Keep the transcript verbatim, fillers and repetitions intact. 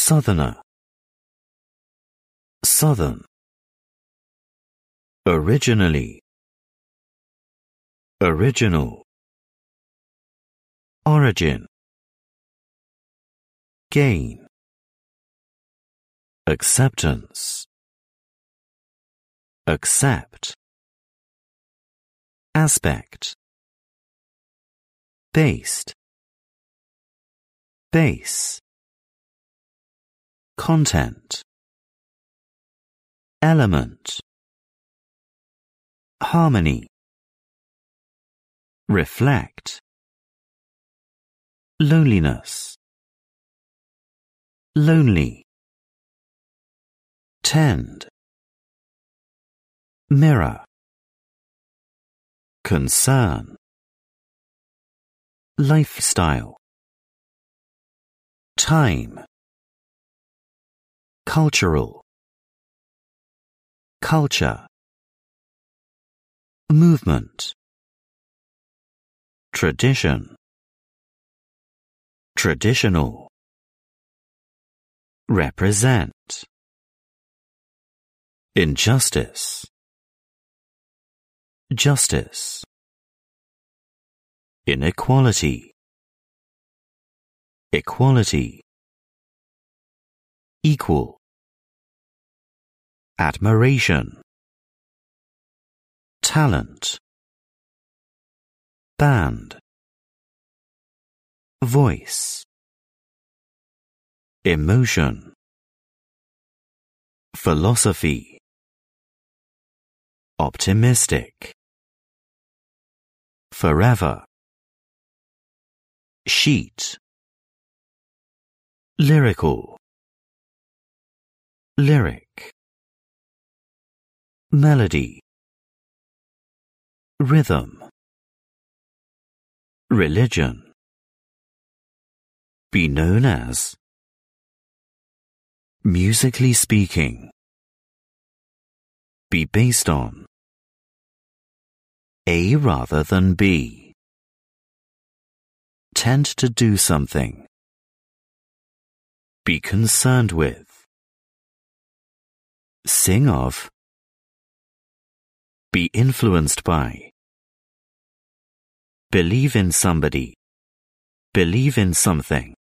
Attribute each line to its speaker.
Speaker 1: Southerner, southern. Originally, original. Origin, gain. Acceptance, accept. Aspect, based, base. Content, element. Harmony, reflect. Loneliness, lonely. Tend, mirror. Concern, lifestyle. Time, cultural. Culture, movement. Tradition, traditional. Represent. Injustice, justice. Inequality, equality. Equal, admiration. Talent, band. Voice, emotion. Philosophy, optimistic. Forever, sheet. Lyrical, lyric. Melody, rhythm. Religion, be known as. Musically speaking, be based on. A rather than B. Tend to do something. Be concerned with. Sing of. Be influenced by. Believe in somebody. Believe in something.